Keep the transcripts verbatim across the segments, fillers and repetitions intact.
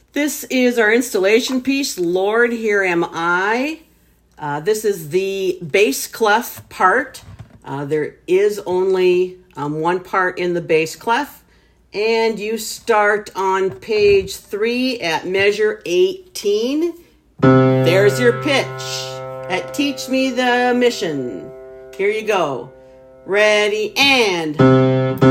This is our installation piece, Lord, Here Am I. Uh, this is the bass clef part. Uh, there is only um, one part in the bass clef. And you start on page three at measure eighteen. There's your pitch at Teach Me the Mission. Here you go. Ready, and...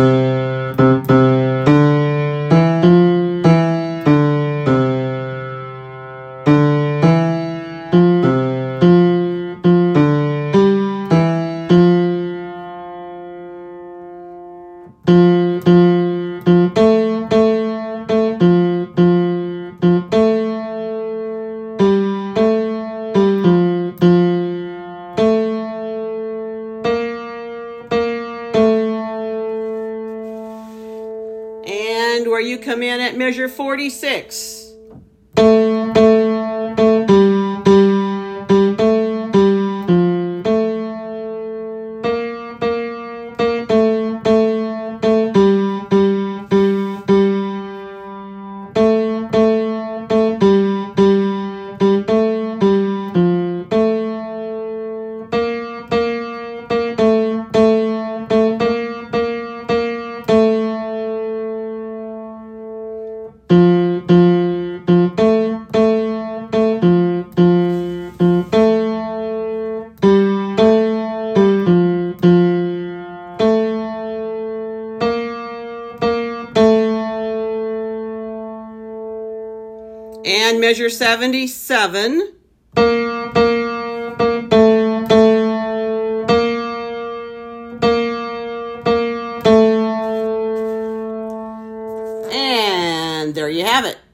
And where you come in at measure forty-six. And measure seventy-seven. And there you have it.